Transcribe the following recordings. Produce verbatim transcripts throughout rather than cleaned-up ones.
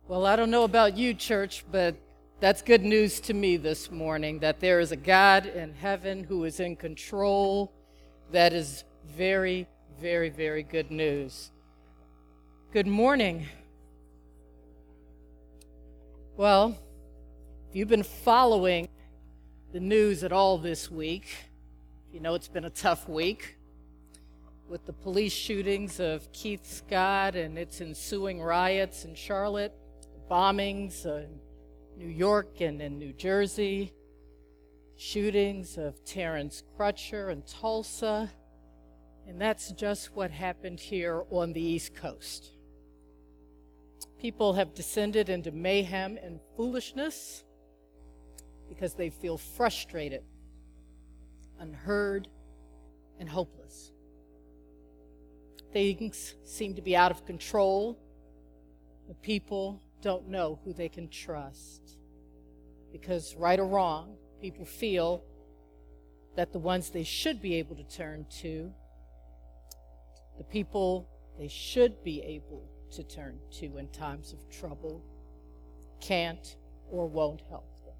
Well, I don't know about you, church, but that's good news to me this morning, that there is a God in heaven who is in control. That is very, very, very good news. Good morning. Well, if you've been following the news at all this week, you know it's been a tough week with the police shootings of Keith Scott and its ensuing riots in Charlotte, bombings in New York and in New Jersey, shootings of Terrence Crutcher in Tulsa, and that's just what happened here on the East Coast. People have descended into mayhem and foolishness because they feel frustrated, unheard, and hopeless. Things seem to be out of control. The people don't know who they can trust because, right or wrong, people feel that the ones they should be able to turn to, the people they should be able to turn to in times of trouble, can't or won't help them.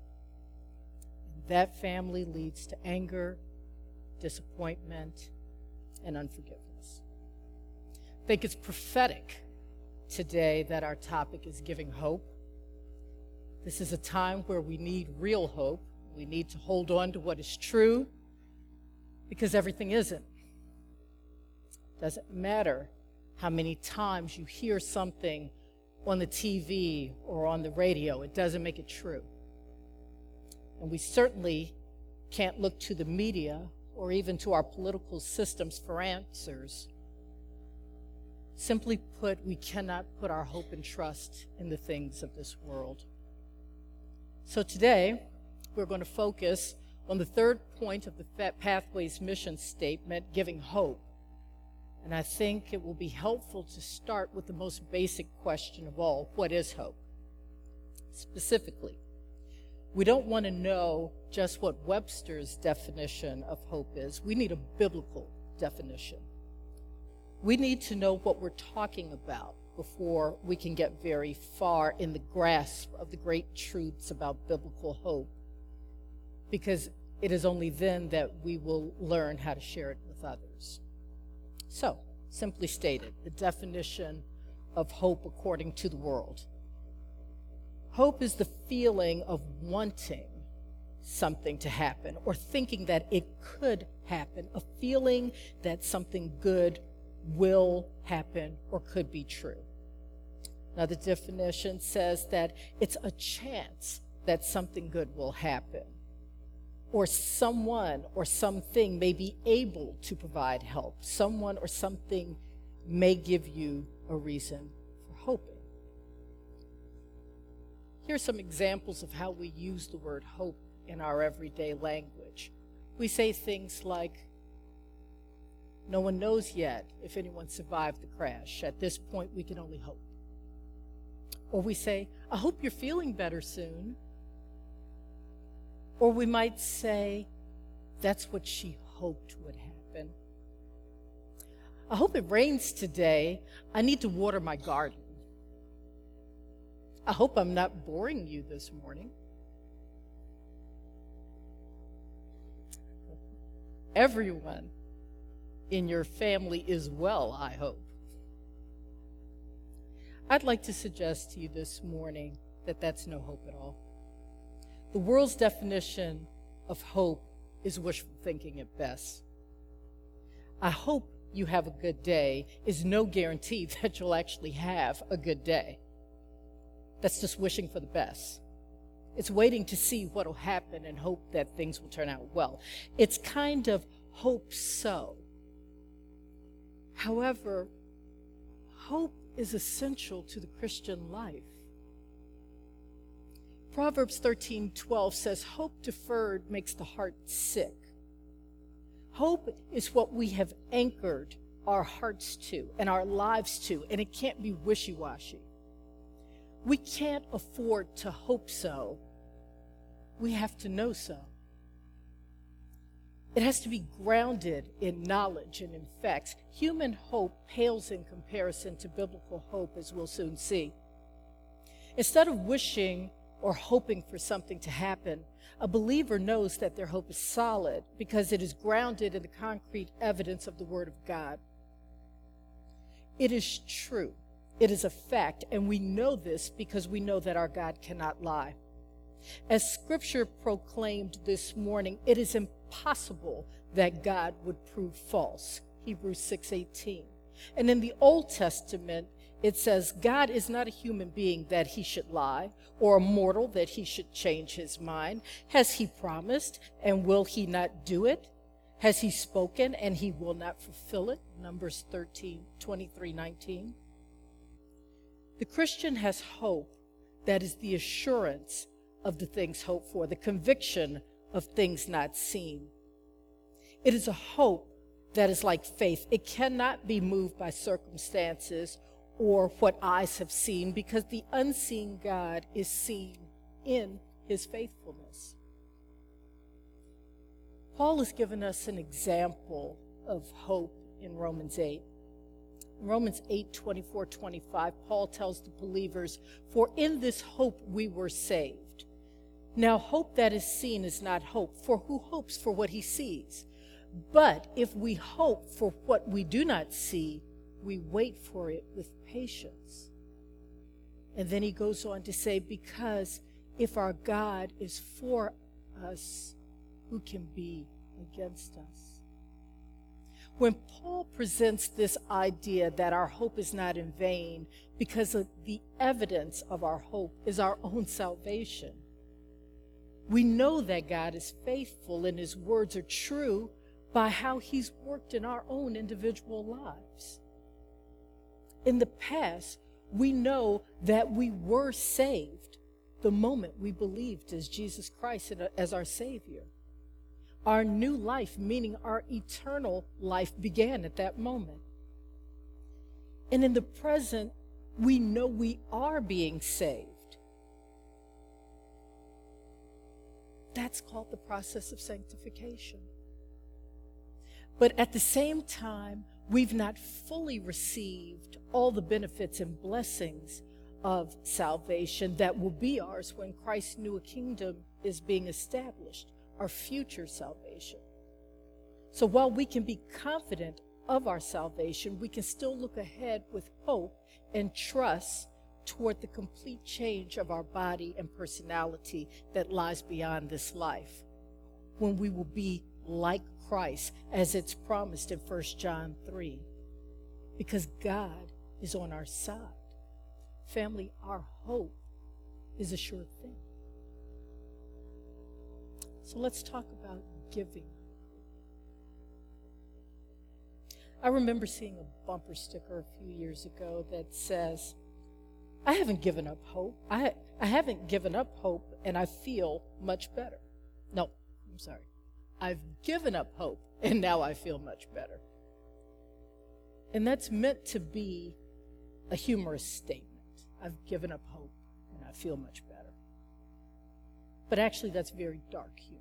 And that family leads to anger, disappointment, and unforgiveness. I think it's prophetic today that our topic is giving hope. This is a time where we need real hope. We need to hold on to what is true because everything isn't. Doesn't matter how many times you hear something on the T V or on the radio, it doesn't make it true. And we certainly can't look to the media or even to our political systems for answers. Simply put, we cannot put our hope and trust in the things of this world. So today, we're going to focus on the third point of the Pathways mission statement, giving hope. And I think it will be helpful to start with the most basic question of all: what is hope? Specifically, we don't want to know just what Webster's definition of hope is. We need a biblical definition. We need to know what we're talking about before we can get very far in the grasp of the great truths about biblical hope, because it is only then that we will learn how to share it with others. So, simply stated, the definition of hope according to the world. Hope is the feeling of wanting something to happen or thinking that it could happen, a feeling that something good will happen or could be true. Now, the definition says that it's a chance that something good will happen, or someone or something may be able to provide help. Someone or something may give you a reason for hoping. Here are some examples of how we use the word hope in our everyday language. We say things like, "No one knows yet if anyone survived the crash. At this point, we can only hope." Or we say, "I hope you're feeling better soon." Or we might say, "That's what she hoped would happen." "I hope it rains today. I need to water my garden." "I hope I'm not boring you this morning." Everyone in your family is well, I hope. I'd like to suggest to you this morning that that's no hope at all. The world's definition of hope is wishful thinking at best. "I hope you have a good day" is no guarantee that you'll actually have a good day. That's just wishing for the best. It's waiting to see what will happen and hope that things will turn out well. It's kind of hope so. However, hope is essential to the Christian life. Proverbs thirteen twelve says, "Hope deferred makes the heart sick." Hope is what we have anchored our hearts to and our lives to, and it can't be wishy-washy. We can't afford to hope so. We have to know so. It has to be grounded in knowledge and in facts. Human hope pales in comparison to biblical hope, as we'll soon see. Instead of wishing or hoping for something to happen, a believer knows that their hope is solid because it is grounded in the concrete evidence of the Word of God. It is true. It is a fact, and we know this because we know that our God cannot lie. As Scripture proclaimed this morning, it is impossible that God would prove false. Hebrews six eighteen. And in the Old Testament, it says, God is not a human being that he should lie, or a mortal that he should change his mind. Has he promised, and will he not do it? Has he spoken, and he will not fulfill it? Numbers thirteen, twenty-three, nineteen. The Christian has hope that is the assurance of the things hoped for, the conviction of things not seen. It is a hope that is like faith. It cannot be moved by circumstances or what eyes have seen, because the unseen God is seen in his faithfulness. Paul has given us an example of hope in Romans eight. In Romans eight, twenty-four, twenty-five, Paul tells the believers, "For in this hope we were saved. Now hope that is seen is not hope, for who hopes for what he sees? But if we hope for what we do not see, we wait for it with patience." And then he goes on to say, because if our God is for us, who can be against us? When Paul presents this idea that our hope is not in vain because of the evidence of our hope is our own salvation, we know that God is faithful and his words are true by how he's worked in our own individual lives. In the past, we know that we were saved the moment we believed as Jesus Christ as our Savior. Our new life, meaning our eternal life, began at that moment. And in the present, we know we are being saved. That's called the process of sanctification. But at the same time, we've not fully received all the benefits and blessings of salvation that will be ours when Christ's new kingdom is being established, our future salvation. So while we can be confident of our salvation, we can still look ahead with hope and trust toward the complete change of our body and personality that lies beyond this life, when we will be like Christ, as it's promised in First John three, because God is on our side. Family, our hope is a sure thing. So let's talk about giving. I remember seeing a bumper sticker a few years ago that says, "I haven't given up hope. I, I haven't given up hope, and I feel much better." No, I'm sorry. I've given up hope, and now I feel much better. And that's meant to be a humorous statement. I've given up hope, and I feel much better. But actually, that's very dark humor.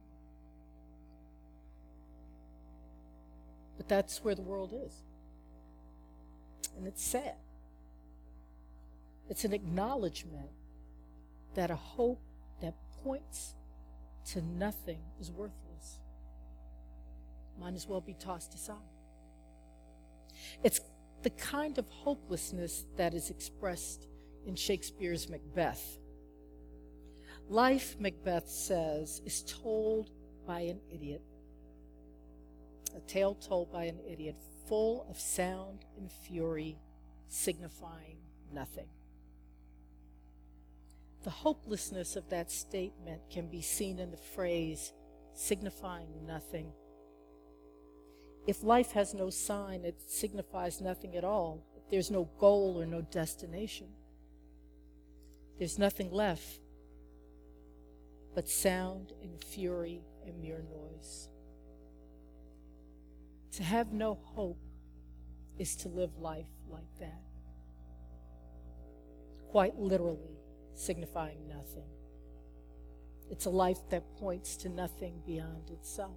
But that's where the world is. And it's sad. It's an acknowledgement that a hope that points to nothing is worthless. Might as well be tossed aside. It's the kind of hopelessness that is expressed in Shakespeare's Macbeth. Life, Macbeth says, is told by an idiot. A tale told by an idiot, full of sound and fury, signifying nothing. The hopelessness of that statement can be seen in the phrase, signifying nothing. If life has no sign, it signifies nothing at all. If there's no goal or no destination, there's nothing left but sound and fury and mere noise. To have no hope is to live life like that. Quite literally, signifying nothing. It's a life that points to nothing beyond itself.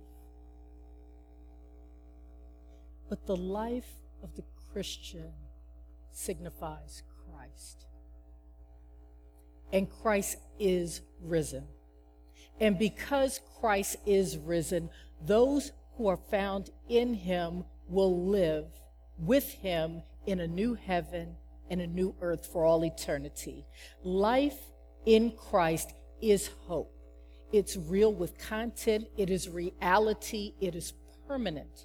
But the life of the Christian signifies Christ. and Christ is risen. And because Christ is risen, those who are found in him will live with him in a new heaven and a new earth for all eternity. Life in Christ is hope. It's real with content. It is reality. It is permanent.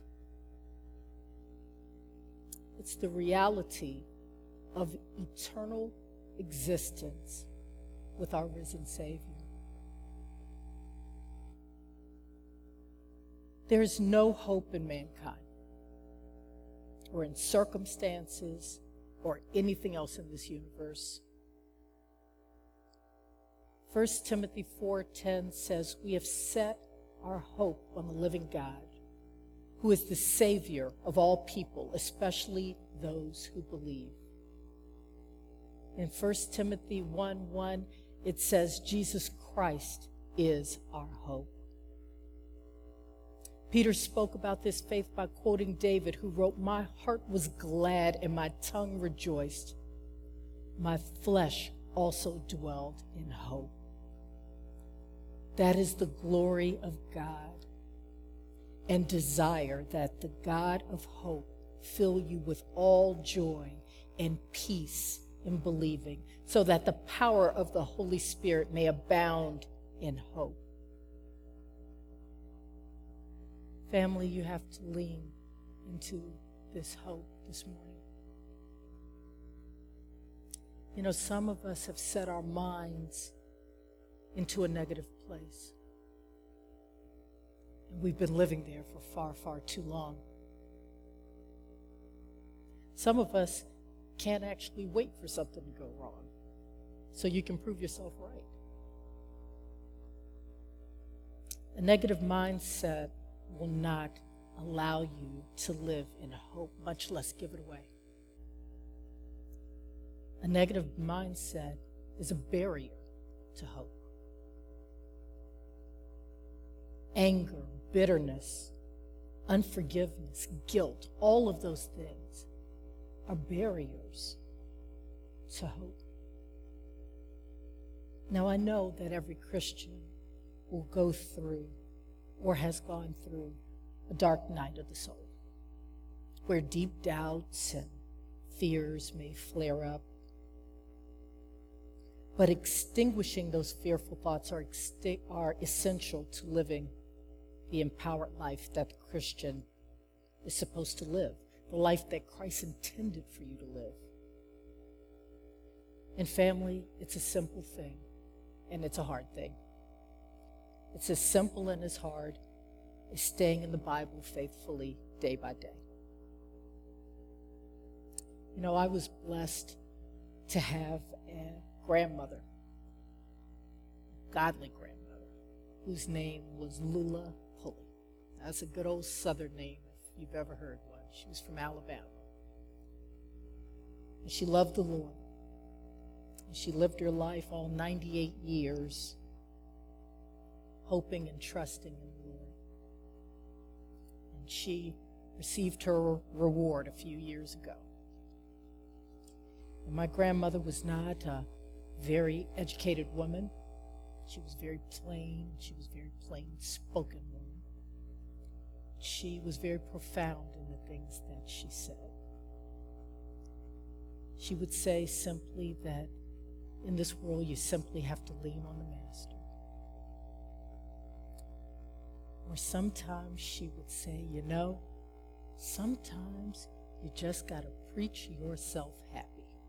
It's the reality of eternal existence with our risen Savior. There is no hope in mankind or in circumstances or anything else in this universe. First Timothy four ten says, we have set our hope on the living God, who is the Savior of all people, especially those who believe. In First Timothy one one, it says, Jesus Christ is our hope. Peter spoke about this faith by quoting David, who wrote, my heart was glad and my tongue rejoiced. My flesh also dwelled in hope. That is the glory of God, and desire that the God of hope fill you with all joy and peace in believing, so that the power of the Holy Spirit may abound in hope. Family, you have to lean into this hope this morning. You know, some of us have set our minds into a negative place. And we've been living there for far, far too long. Some of us can't actually wait for something to go wrong so you can prove yourself right. A negative mindset will not allow you to live in hope, much less give it away. A negative mindset is a barrier to hope. Anger, bitterness, unforgiveness, guilt, all of those things are barriers to hope. Now, I know that every Christian will go through or has gone through a dark night of the soul, where deep doubts and fears may flare up. But extinguishing those fearful thoughts are, exti- are essential to living the empowered life that the Christian is supposed to live, the life that Christ intended for you to live. And family, it's a simple thing, and it's a hard thing. It's as simple and as hard as staying in the Bible faithfully day by day. You know, I was blessed to have a grandmother, godly grandmother, whose name was Lula Pulley. That's a good old Southern name if you've ever heard one. She was from Alabama. And she loved the Lord. And she lived her life all ninety-eight years hoping and trusting in the Lord. And she received her reward a few years ago. And my grandmother was not a very educated woman. She was very plain. She was very plain-spoken woman. She was very profound in the things that she said. She would say simply that in this world you simply have to lean on the Master. Or sometimes she would say, you know, sometimes you just got to preach yourself happy.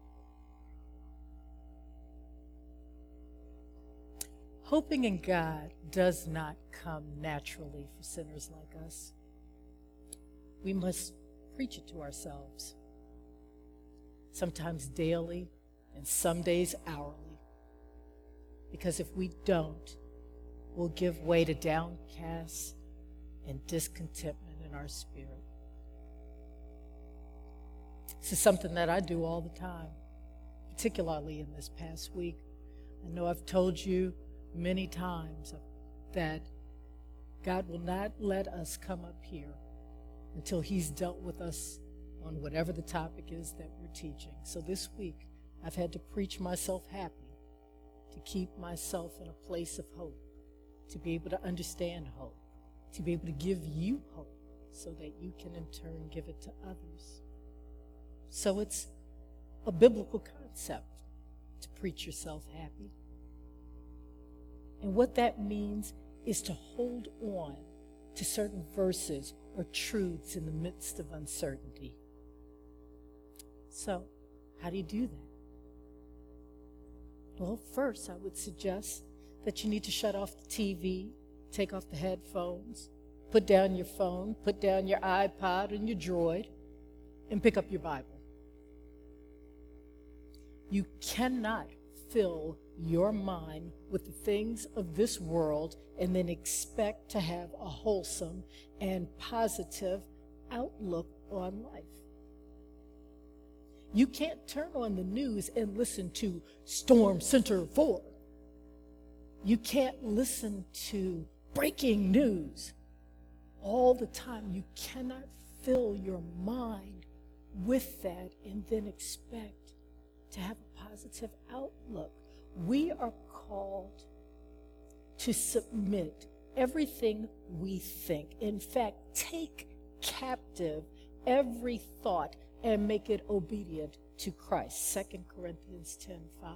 Hoping in God does not come naturally for sinners like us. We must preach it to ourselves, sometimes daily and some days hourly. Because if we don't, we'll give way to downcast and discontentment in our spirit. This is something that I do all the time, particularly in this past week. I know I've told you many times that God will not let us come up here until he's dealt with us on whatever the topic is that we're teaching. So this week, I've had to preach myself happy to keep myself in a place of hope, to be able to understand hope, to be able to give you hope so that you can in turn give it to others. So it's a biblical concept to preach yourself happy. And what that means is to hold on to certain verses or truths in the midst of uncertainty. So, how do you do that? Well, first, I would suggest that you need to shut off the T V, take off the headphones, put down your phone, put down your iPod and your Droid, and pick up your Bible. You cannot fill your mind with the things of this world and then expect to have a wholesome and positive outlook on life. You can't turn on the news and listen to Storm Center four. You can't listen to breaking news all the time. You cannot fill your mind with that and then expect to have a positive outlook. We are called to submit everything we think. In fact, take captive every thought and make it obedient to Christ. Second Corinthians ten five.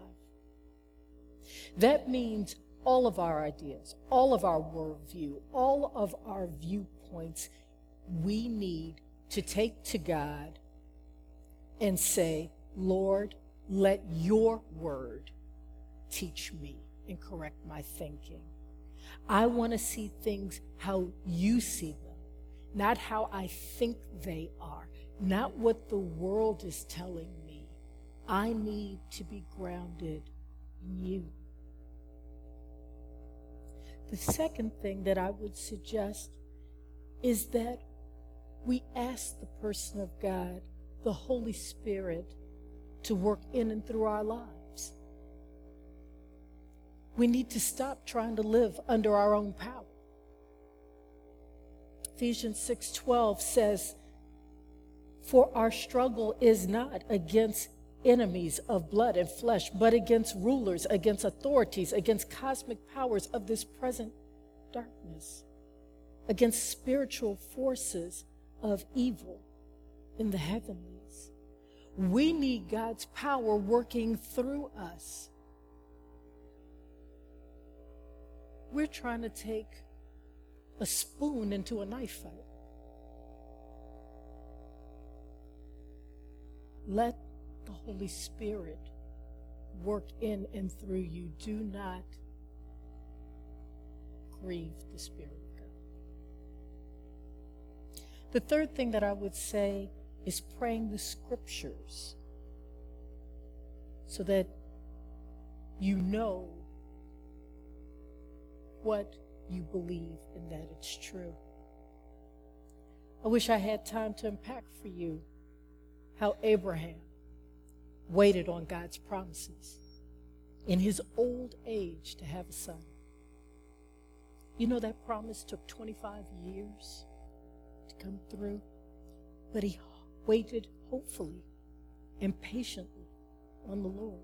That means all of our ideas, all of our worldview, all of our viewpoints, we need to take to God and say, Lord, let your word teach me and correct my thinking. I want to see things how you see them, not how I think they are, not what the world is telling me. I need to be grounded in you. The second thing that I would suggest is that we ask the person of God, the Holy Spirit, to work in and through our lives. We need to stop trying to live under our own power. Ephesians six twelve says, for our struggle is not against enemies of blood and flesh, but against rulers, against authorities, against cosmic powers of this present darkness, against spiritual forces of evil in the heavenlies. We need God's power working through us. We're trying to take a spoon into a knife fight. Let the Holy Spirit work in and through you. Do not grieve the Spirit of God. The third thing that I would say is praying the scriptures so that you know what you believe and that it's true. I wish I had time to unpack for you how Abraham waited on God's promises in his old age to have a son. You know that promise took twenty-five years to come through, but he waited hopefully and patiently on the Lord.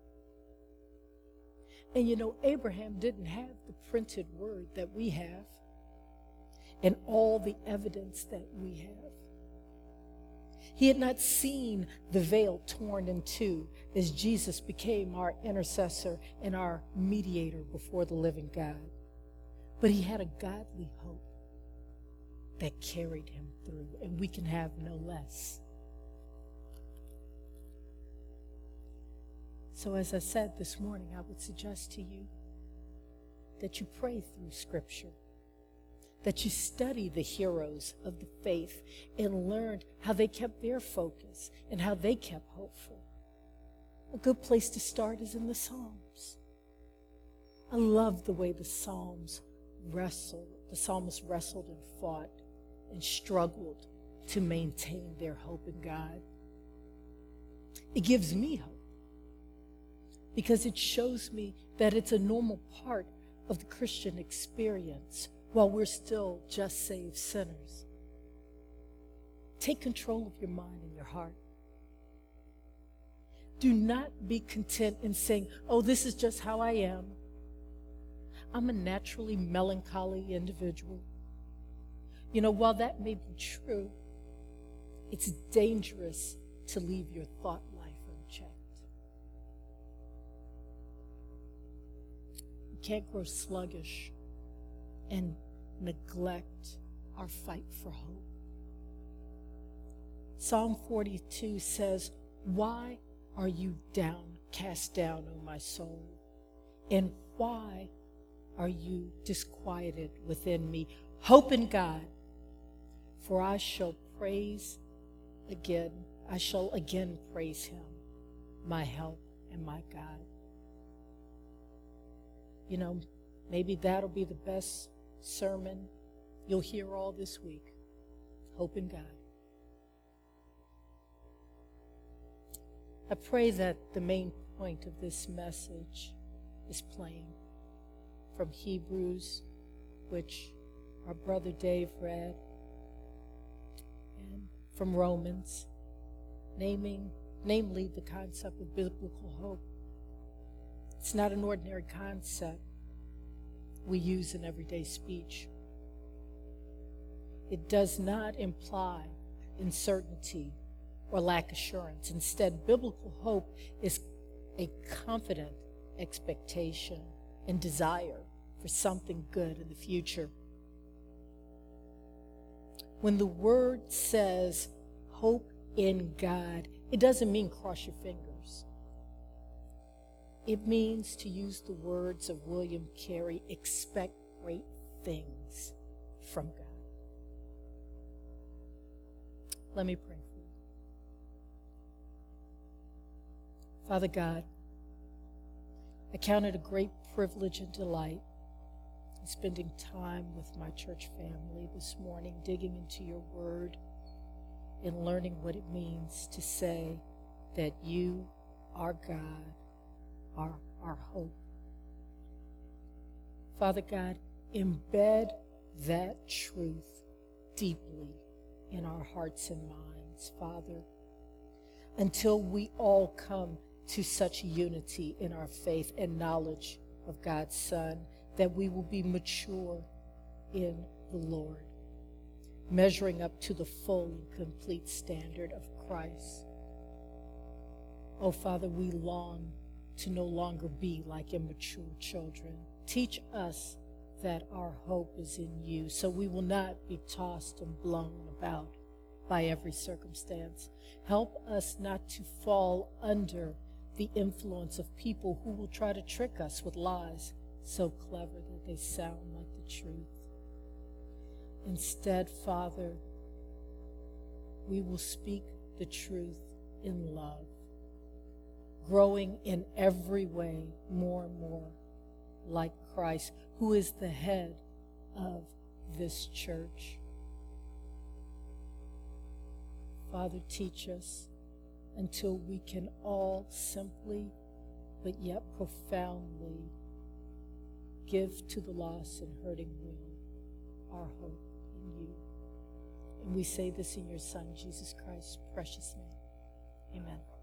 And you know, Abraham didn't have the printed word that we have and all the evidence that we have. He had not seen the veil torn in two as Jesus became our intercessor and our mediator before the living God. But he had a godly hope that carried him through, and we can have no less. So as I said this morning, I would suggest to you that you pray through Scripture, that you study the heroes of the faith and learn how they kept their focus and how they kept hopeful. A good place to start is in the Psalms. I love the way the Psalms wrestled, the psalmist wrestled and fought and struggled to maintain their hope in God. It gives me hope because it shows me that it's a normal part of the Christian experience while we're still just saved sinners. Take control of your mind and your heart. Do not be content in saying, oh, this is just how I am. I'm a naturally melancholy individual. You know, while that may be true, it's dangerous to leave your thought life unchecked. We can't grow sluggish and neglect our fight for hope. Psalm forty-two says, why are you down, cast down, O my soul? And why are you disquieted within me? Hope in God, for I shall praise again, I shall again praise him, my help and my God. You know, maybe that'll be the best sermon you'll hear all this week. Hope in God. I pray that the main point of this message is plain. From Hebrews, which our brother Dave read, and from Romans, naming, namely the concept of biblical hope. It's not an ordinary concept we use in everyday speech. It does not imply uncertainty or lack assurance. Instead, biblical hope is a confident expectation and desire for something good in the future. When the word says hope in God, it doesn't mean cross your fingers. It means, to use the words of William Carey, expect great things from God. Let me pray for you. Father God, I count it a great privilege and delight spending time with my church family this morning, digging into your word and learning what it means to say that you, our God, are our hope. Father God, embed that truth deeply in our hearts and minds, Father, until we all come to such unity in our faith and knowledge of God's Son that we will be mature in the Lord, measuring up to the full and complete standard of Christ. Oh, Father, we long to no longer be like immature children. Teach us that our hope is in you, so we will not be tossed and blown about by every circumstance. Help us not to fall under the influence of people who will try to trick us with lies so clever that they sound like the truth. Instead, Father, we will speak the truth in love, growing in every way more and more like Christ, who is the head of this church. Father, teach us until we can all simply, but yet profoundly, give to the lost and hurting world our hope in you. And we say this in your Son, Jesus Christ's precious name. Amen.